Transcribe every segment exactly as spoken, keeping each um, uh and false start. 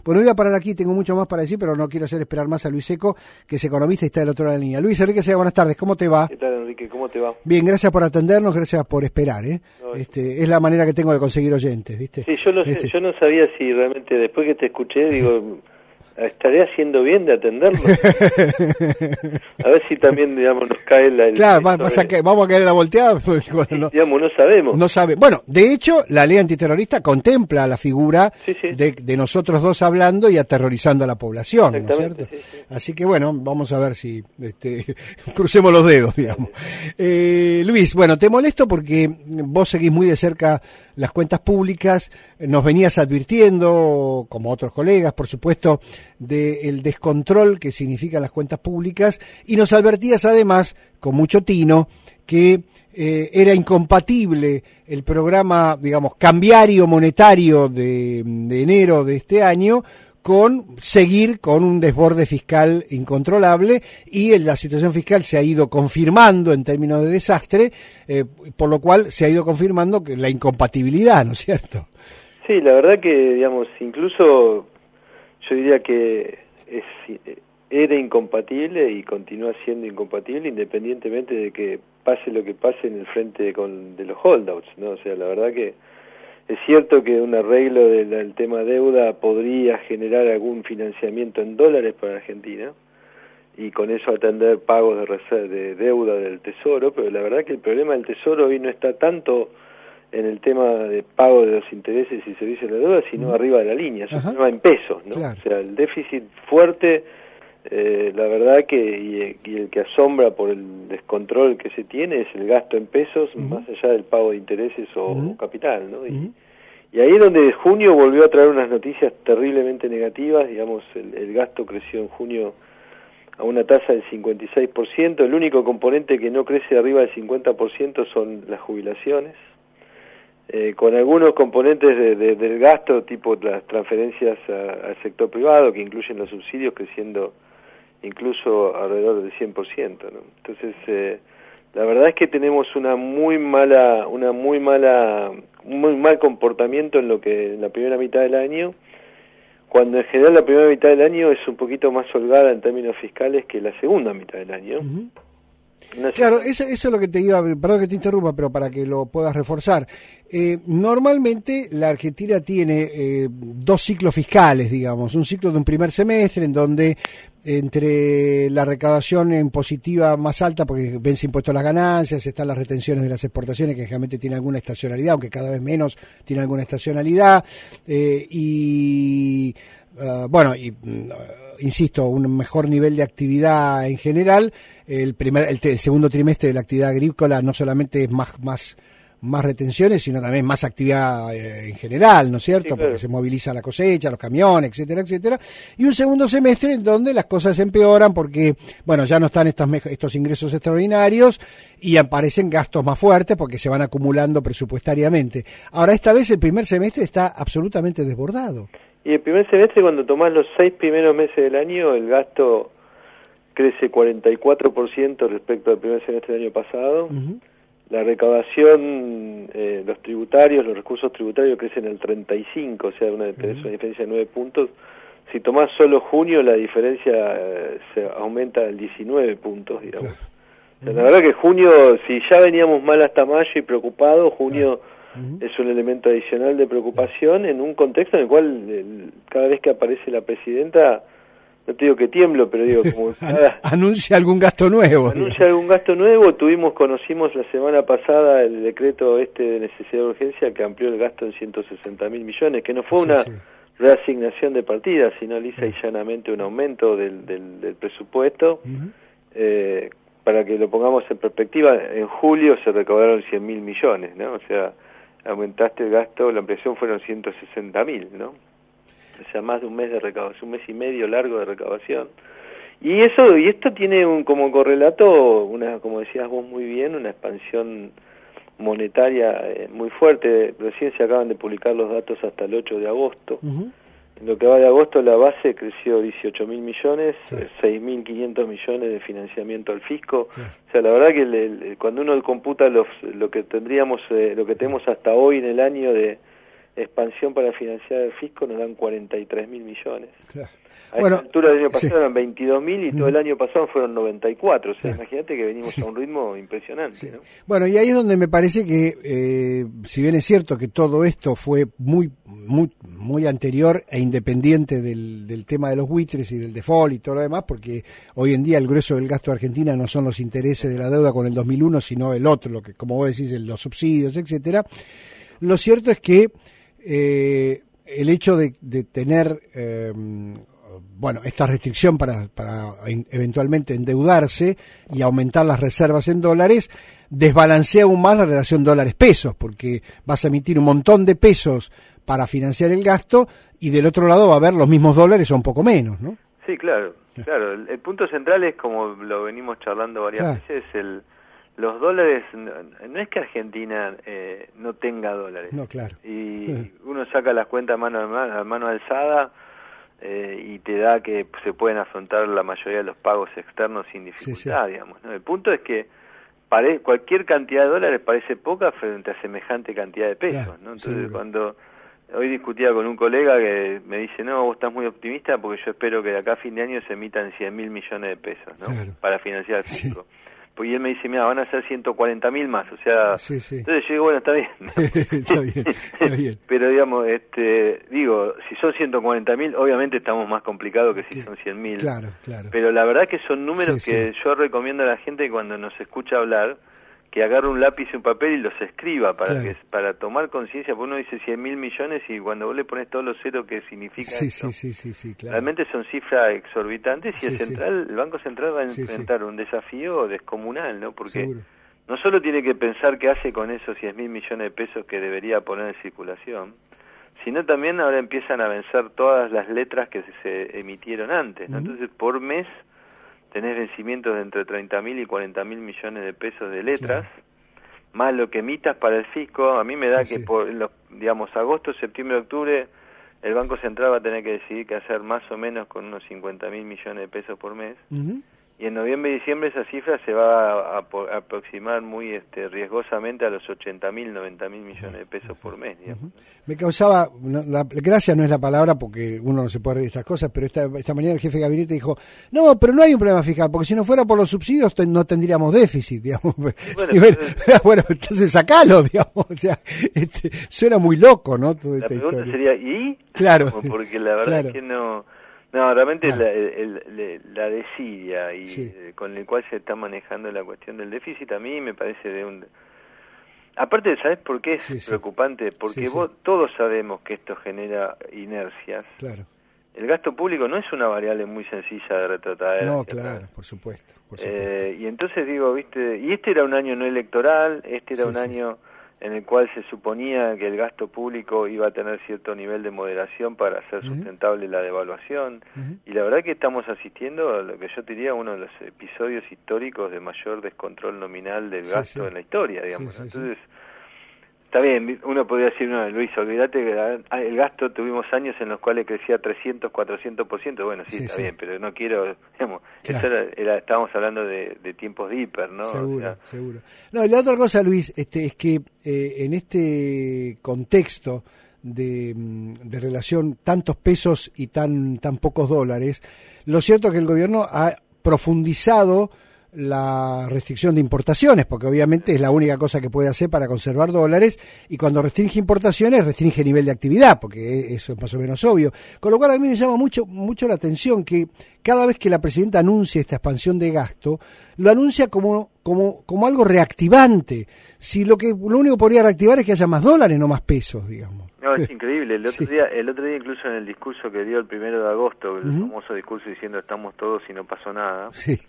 Bueno, voy a parar aquí, tengo mucho más para decir, pero no quiero hacer esperar más a Luis Seco, que es economista y está del otro lado de la línea. Luis Enrique Sega, buenas tardes, ¿cómo te va? ¿Qué tal, Enrique? ¿Cómo te va? Bien, gracias por atendernos, gracias por esperar, ¿eh? No, este, es la manera que tengo de conseguir oyentes, ¿viste? Sí, yo no, sé, este... yo no sabía si realmente, después que te escuché, digo... ¿Estaré haciendo bien de atenderlo? A ver si también, digamos, nos cae la... El claro, va, va a que, vamos a caer en la volteada. Pues, bueno, sí, no, digamos, no sabemos. No sabe. Bueno, de hecho, la ley antiterrorista contempla la figura sí, sí. De, de nosotros dos hablando y aterrorizando a la población, ¿no es cierto? Sí, sí. Así que, bueno, vamos a ver si este, crucemos los dedos, digamos. Eh, Luis, bueno, te molesto porque vos seguís muy de cerca las cuentas públicas, nos venías advirtiendo, como otros colegas, por supuesto, del descontrol que significan las cuentas públicas, y nos advertías además, con mucho tino, que eh, era incompatible el programa, digamos, cambiario monetario de, de enero de este año con seguir con un desborde fiscal incontrolable, y la situación fiscal se ha ido confirmando en términos de desastre, eh, por lo cual se ha ido confirmando que la incompatibilidad, ¿no es cierto? Sí, la verdad que, digamos, incluso yo diría que es, era incompatible y continúa siendo incompatible independientemente de que pase lo que pase en el frente con, de los holdouts, ¿no? O sea, la verdad que es cierto que un arreglo del, del tema deuda podría generar algún financiamiento en dólares para Argentina y con eso atender pagos de, reserva, de deuda del Tesoro, pero la verdad que el problema del Tesoro hoy no está tanto en el tema de pago de los intereses y servicios de la deuda, sino uh-huh. arriba de la línea, es un problema en pesos, ¿no? Claro. O sea, el déficit fuerte, eh, la verdad que, y, y el que asombra por el descontrol que se tiene es el gasto en pesos, uh-huh. más allá del pago de intereses o, uh-huh. o capital, ¿no? Y, uh-huh. y ahí es donde junio volvió a traer unas noticias terriblemente negativas, digamos, el, el gasto creció en junio a una tasa del cincuenta y seis por ciento, el único componente que no crece arriba del cincuenta por ciento son las jubilaciones, Eh, con algunos componentes de, de, del gasto, tipo las transferencias a, al sector privado, que incluyen los subsidios, creciendo incluso alrededor del cien por ciento, ¿no? Entonces, eh, la verdad es que tenemos una muy mala, una muy mala, muy mal comportamiento en lo que en la primera mitad del año, cuando en general la primera mitad del año es un poquito más holgada en términos fiscales que la segunda mitad del año. Uh-huh. No sé. Claro, eso, eso es lo que te iba, perdón que te interrumpa, pero para que lo puedas reforzar. Eh, normalmente la Argentina tiene eh, dos ciclos fiscales, digamos, un ciclo de un primer semestre en donde entre la recaudación en positiva más alta, porque vence impuesto a las ganancias, están las retenciones de las exportaciones, que generalmente tienen alguna estacionalidad, aunque cada vez menos tienen alguna estacionalidad, eh, y uh, bueno, y uh, insisto, un mejor nivel de actividad en general. El primer, el, el segundo trimestre de la actividad agrícola no solamente es más, más, más retenciones, sino también más actividad eh, en general, ¿no es cierto? Sí, claro. Porque se moviliza la cosecha, los camiones, etcétera, etcétera. Y un segundo semestre en donde las cosas empeoran porque, bueno, ya no están estas, estos ingresos extraordinarios y aparecen gastos más fuertes porque se van acumulando presupuestariamente. Ahora, esta vez el primer semestre está absolutamente desbordado. Y el primer semestre, cuando tomás los seis primeros meses del año, el gasto crece cuarenta y cuatro por ciento respecto al primer semestre del año pasado. Uh-huh. La recaudación, eh, los tributarios, los recursos tributarios crecen el treinta y cinco, o sea, una, uh-huh. una diferencia de nueve puntos. Si tomás solo junio, la diferencia eh, se aumenta al diecinueve puntos, digamos. Claro. O sea, uh-huh. La verdad que junio, si ya veníamos mal hasta mayo y preocupados, junio uh-huh. es un elemento adicional de preocupación en un contexto en el cual el, cada vez que aparece la presidenta, no te digo que tiemblo, pero digo como cada, anuncia algún gasto nuevo. Anuncia algún gasto nuevo. Tuvimos, conocimos la semana pasada el decreto este de necesidad de urgencia que amplió el gasto en ciento sesenta mil millones, que no fue una sí, sí. reasignación de partidas, sino lisa sí. y llanamente un aumento del, del, del presupuesto. Uh-huh. Eh, para que lo pongamos en perspectiva, en julio se recaudaron cien mil millones, ¿no? O sea, aumentaste el gasto, la ampliación fueron ciento sesenta mil, ¿no? O sea, más de un mes de recaudación, un mes y medio largo de recaudación. Y eso, y esto tiene un como correlato, una, como decías vos muy bien, una expansión monetaria eh, muy fuerte. Recién se acaban de publicar los datos hasta el ocho de agosto. Uh-huh. En lo que va de agosto, la base creció dieciocho mil millones, sí. seis mil quinientos millones de financiamiento al fisco. Sí. O sea, la verdad que el, el, cuando uno computa los, lo que tendríamos, eh, lo que tenemos hasta hoy en el año de expansión para financiar el fisco nos dan cuarenta y tres mil millones. Claro. A Bueno, esta altura del año pasado sí. eran veintidós mil y todo el año pasado fueron noventa y cuatro. O sea, Claro. imagínate que venimos Sí. a un ritmo impresionante. Sí. ¿no? Bueno, y ahí es donde me parece que, eh, si bien es cierto que todo esto fue muy muy muy anterior e independiente del, del tema de los buitres y del default y todo lo demás, porque hoy en día el grueso del gasto de Argentina no son los intereses de la deuda con el dos mil uno, sino el otro, lo que, como vos decís, el- los subsidios, etcétera. Lo cierto es que eh, el hecho de, de tener eh, bueno, esta restricción para, para en- eventualmente endeudarse y aumentar las reservas en dólares, desbalancea aún más la relación dólares-pesos, porque vas a emitir un montón de pesos para financiar el gasto y del otro lado va a haber los mismos dólares o un poco menos, ¿no? Sí, claro, claro. El, el punto central es, como lo venimos charlando varias Claro. veces, el los dólares, no, no es que Argentina eh, no tenga dólares. No, claro. Y uno saca las cuentas a mano, a mano alzada eh, y te da que se pueden afrontar la mayoría de los pagos externos sin dificultad, Sí, sí. digamos, ¿no? El punto es que pare, cualquier cantidad de dólares parece poca frente a semejante cantidad de pesos, Claro, ¿no? Entonces, seguro. cuando hoy discutía con un colega que me dice, no, vos estás muy optimista porque yo espero que de acá a fin de año se emitan cien mil millones de pesos, ¿no? Claro. Para financiar el Sí. fisco. Pues, y él me dice, mira, van a ser ciento cuarenta mil más, o sea, Sí, sí. entonces yo digo, bueno, está bien. Está bien, está bien. Pero digamos, este, digo, si son ciento cuarenta mil, obviamente estamos más complicados que si Que- son cien mil. Claro, claro. Pero la verdad que son números Sí, que sí. yo recomiendo a la gente que cuando nos escucha hablar, que agarre un lápiz y un papel y los escriba para Claro. que para tomar conciencia, porque uno dice cien mil millones y cuando vos le pones todos los ceros que significa Sí, esto, sí, sí, sí, sí, claro. realmente son cifras exorbitantes y Sí, el sí. central, el Banco Central va a Sí, sí. enfrentar un desafío descomunal, ¿no? Porque Seguro. no solo tiene que pensar qué hace con esos cien mil millones de pesos que debería poner en circulación, sino también ahora empiezan a vencer todas las letras que se, se emitieron antes, ¿no? Ujú. Entonces, por mes tenés vencimientos de entre treinta mil y cuarenta mil millones de pesos de letras, Claro. más lo que emitas para el fisco. A mí me da Sí, que sí. por los, digamos, agosto, septiembre, octubre, el Banco Central va a tener que decidir qué hacer más o menos con unos cincuenta mil millones de pesos por mes. Ujú. Y en noviembre y diciembre esa cifra se va a, a, a aproximar muy este, riesgosamente a los ochenta mil, noventa mil millones de pesos por mes, digamos. Ujú. Me causaba, no, la gracia no es la palabra porque uno no se puede reír de estas cosas, pero esta, esta mañana el jefe de gabinete dijo, no, pero no hay un problema fiscal, porque si no fuera por los subsidios ten- no tendríamos déficit, digamos. Bueno, Y bueno, pero- bueno, entonces sacalo, digamos. O sea, este, suena muy loco, ¿no? Toda La esta pregunta historia. sería, ¿y? Claro. Como porque la verdad Claro. es que no... No, realmente Claro. la, el- el- la desidia y Sí. eh, con el cual se está manejando la cuestión del déficit a mí me parece de un... Aparte, ¿sabes por qué es Sí, sí. preocupante? Porque Sí, sí. vos todos sabemos que esto genera inercias. Claro. El gasto público no es una variable muy sencilla de retratar. No, hacia claro, atrás. por supuesto. Por supuesto. Eh, y entonces digo, viste, y este era un año no electoral, este era Sí, un sí. año en el cual se suponía que el gasto público iba a tener cierto nivel de moderación para hacer Ujú. sustentable la devaluación, Ujú. y la verdad que estamos asistiendo a lo que yo diría uno de los episodios históricos de mayor descontrol nominal del Sí, gasto sí. en la historia, digamos. Sí, sí, sí. Entonces, está bien, uno podría decir, no, Luis, olvídate que ah, el gasto tuvimos años en los cuales crecía trescientos, cuatrocientos por ciento, bueno, sí, Sí, está sí. bien, pero no quiero, digamos, Claro. eso era, era- estábamos hablando de, de tiempos de hiper, ¿no? O Seguro, sea, seguro. No, y la otra cosa, Luis, este, es que eh, en este contexto de, mm, de relación tantos pesos y tan, tan pocos dólares, lo cierto es que el gobierno ha profundizado la restricción de importaciones, porque obviamente es la única cosa que puede hacer para conservar dólares, y cuando restringe importaciones restringe nivel de actividad, porque eso es más o menos obvio. Con lo cual a mí me llama mucho mucho la atención que cada vez que la presidenta anuncia esta expansión de gasto, lo anuncia como como como algo reactivante. Si lo que lo único que podría reactivar es que haya más dólares, no más pesos, digamos. no, es increíble. El otro Sí. día, el otro día incluso en el discurso que dio el primero de agosto, el Ujú. famoso discurso diciendo estamos todos y no pasó nada, Sí,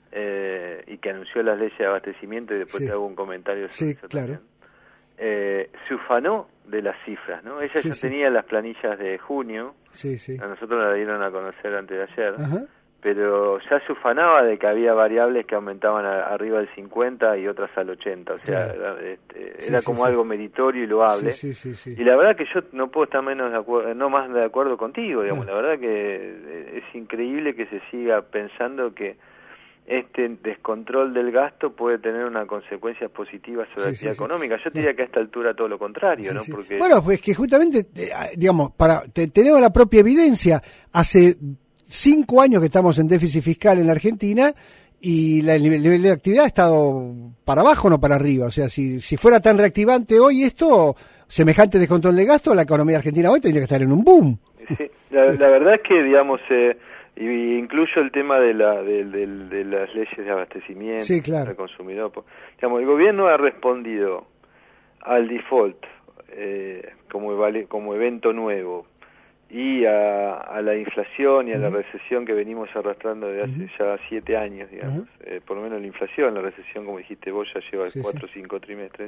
eh, y que anunció las leyes de abastecimiento y después Sí. te hago un comentario sobre Sí, eso claro. también. Eh, se ufanó de las cifras, ¿no? Ella Sí, ya sí. tenía las planillas de junio, sí, sí. a nosotros la dieron a conocer antes de ayer, Ajá. pero ya se ufanaba de que había variables que aumentaban a- arriba del cincuenta y otras al ochenta, o sea, Claro. era, este, Sí, era sí, como sí. algo meritorio y loable. Sí, sí, sí, sí. Y la verdad que yo no puedo estar menos de acuerdo, no más de acuerdo contigo, digamos. Claro. La verdad que eh, es increíble que se siga pensando que este descontrol del gasto puede tener una consecuencia positiva sobre sí, la actividad sí, económica. Yo te diría que a esta altura todo lo contrario, sí, ¿no? Sí. Porque... Bueno, pues que justamente, digamos, para te, tenemos la propia evidencia. Hace cinco años que estamos en déficit fiscal en la Argentina y la, el nivel de actividad ha estado para abajo, no para arriba. O sea, si, si fuera tan reactivante hoy esto, semejante descontrol de gasto, la economía argentina hoy tendría que estar en un boom. Sí, la, la verdad es que, digamos... Eh, y incluyo el tema de la de, de, de las leyes de abastecimiento sí, claro. del consumidor. Digamos, el gobierno ha respondido al default eh, como vale, como evento nuevo y a, a la inflación y a uh-huh. la recesión que venimos arrastrando desde hace uh-huh. ya siete años, digamos. Uh-huh. Eh, por lo menos la inflación, la recesión, como dijiste vos, ya lleva sí, cuatro o sí. cinco trimestres.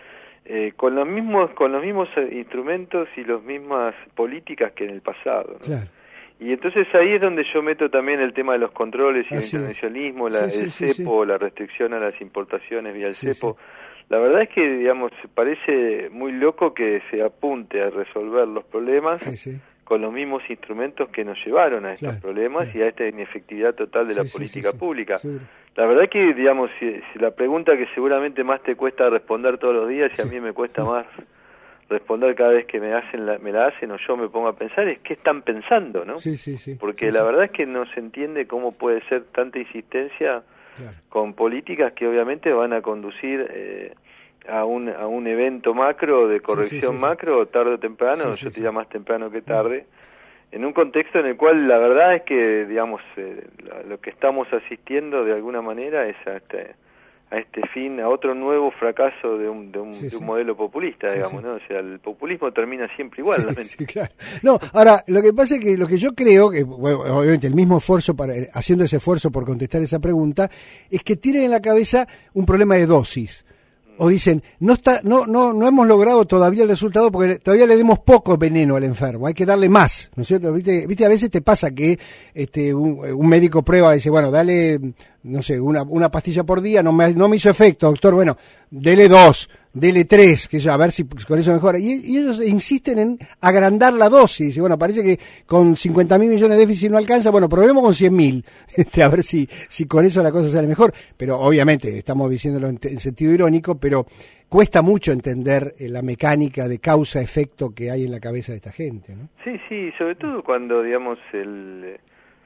Eh, con los mismos con los mismos instrumentos y las mismas políticas que en el pasado, ¿no? Claro. Y entonces ahí es donde yo meto también el tema de los controles y Así el internacionalismo, la, sí, sí, el cepo, sí, sí. la restricción a las importaciones vía el sí, cepo. Sí. La verdad es que, digamos, parece muy loco que se apunte a resolver los problemas sí, sí. con los mismos instrumentos que nos llevaron a estos claro, problemas claro. y a esta inefectividad total de sí, la sí, política sí, sí, pública. Sí. La verdad que, digamos, si, si la pregunta que seguramente más te cuesta responder todos los días y sí. a mí me cuesta más responder cada vez que me hacen la, me la hacen o yo me pongo a pensar es qué están pensando, ¿no? Sí, sí, sí. Porque sí, la sí. verdad es que no se entiende cómo puede ser tanta insistencia claro. con políticas que obviamente van a conducir eh, a un a un evento macro de corrección sí, sí, sí. macro tarde o temprano, sí, sí, yo te diría sí. más temprano que tarde, en un contexto en el cual la verdad es que, digamos, eh, lo que estamos asistiendo de alguna manera es a este a este fin, a otro nuevo fracaso de un, de un, sí, de un sí. modelo populista, digamos, sí, sí. ¿no? O sea, el populismo termina siempre igual. Sí, sí, claro. No, ahora, lo que pasa es que lo que yo creo, que bueno, obviamente el mismo esfuerzo, para haciendo ese esfuerzo por contestar esa pregunta, es que tienen en la cabeza un problema de dosis. O dicen, no está, no, no, no hemos logrado todavía el resultado porque todavía le demos poco veneno al enfermo, hay que darle más, ¿no es cierto? Viste, viste a veces te pasa que este un, un médico prueba y dice, bueno, dale, no sé, una, una pastilla por día, no me, no me hizo efecto, doctor, bueno, dele dos, dele tres, que yo, a ver si con eso mejora. Y, y ellos insisten en agrandar la dosis, y bueno, parece que con cincuenta mil millones de déficit no alcanza, bueno, probemos con cien mil, este, a ver si, si con eso la cosa sale mejor. Pero obviamente, estamos diciéndolo en, en sentido irónico, pero cuesta mucho entender eh, la mecánica de causa-efecto que hay en la cabeza de esta gente, ¿no? Sí, sí, sobre todo cuando, digamos, el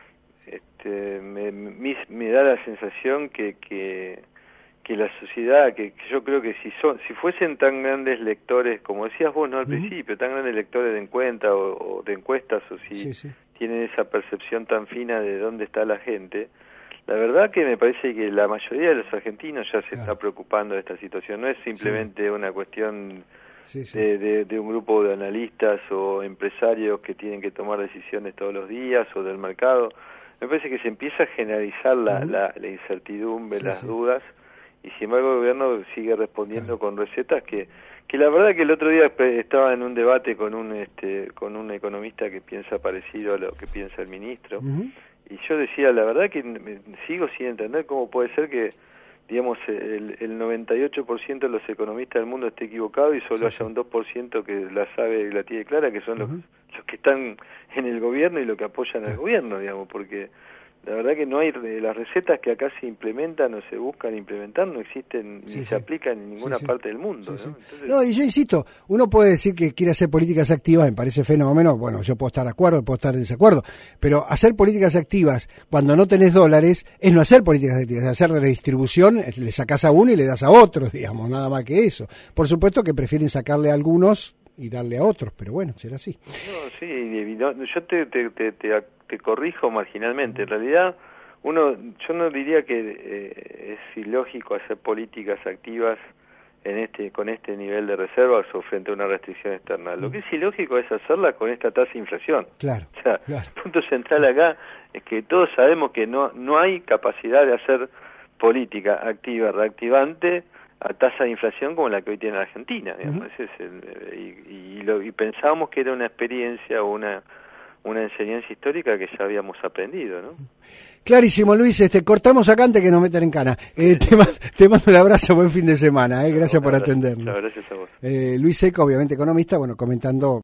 este me, me, me da la sensación que, que, que la sociedad, que, que yo creo que si son si fuesen tan grandes lectores, como decías vos, ¿no? Al uh-huh. principio, tan grandes lectores de encuesta o, o de encuestas, o si sí, sí. tienen esa percepción tan fina de dónde está la gente, la verdad que me parece que la mayoría de los argentinos ya se claro. está preocupando de esta situación. No es simplemente sí. una cuestión sí, sí. De, de, de un grupo de analistas o empresarios que tienen que tomar decisiones todos los días o del mercado. Me parece que se empieza a generalizar la, uh-huh. la, la incertidumbre, sí, las sí. dudas, y sin embargo el gobierno sigue respondiendo claro. con recetas que que la verdad que el otro día estaba en un debate con un este con un economista que piensa parecido a lo que piensa el ministro. Uh-huh. Y yo decía, la verdad que me, sigo sin entender cómo puede ser que, digamos, el, el noventa y ocho por ciento de los economistas del mundo esté equivocado y solo sí, haya sí. un dos por ciento que la sabe y la tiene clara, que son uh-huh. los, los que están en el gobierno y los que apoyan al uh-huh. gobierno, digamos, porque la verdad que no hay, las recetas que acá se implementan o se buscan implementar no existen sí, ni sí. se aplican en ninguna sí, sí. parte del mundo. Sí, ¿no? Sí. Entonces... no, y yo insisto, uno puede decir que quiere hacer políticas activas, me parece fenómeno, bueno, yo puedo estar de acuerdo, puedo estar en desacuerdo, pero hacer políticas activas cuando no tenés dólares es no hacer políticas activas, es hacer redistribución, le sacás a uno y le das a otro, digamos, nada más que eso. Por supuesto que prefieren sacarle a algunos y darle a otros, pero bueno, será así. No, sí, yo te, te, te, te, te corrijo marginalmente. En realidad, uno, yo no diría que eh, es ilógico hacer políticas activas en este con este nivel de reservas o frente a una restricción externa. Lo que es ilógico es hacerla con esta tasa de inflación. Claro, o sea, claro. El punto central acá es que todos sabemos que no no hay capacidad de hacer política activa, reactivante, a tasa de inflación como la que hoy tiene la Argentina, digamos. Uh-huh. Ese es el, y, y, lo, y pensábamos que era una experiencia o una una enseñanza histórica que ya habíamos aprendido, ¿no? Clarísimo, Luis, este cortamos acá antes que nos metan en cana. Eh, te, te mando un abrazo, buen fin de semana, eh, gracias por atendernos. Gracias a vos. Eh, Luis Seco, obviamente economista, bueno, comentando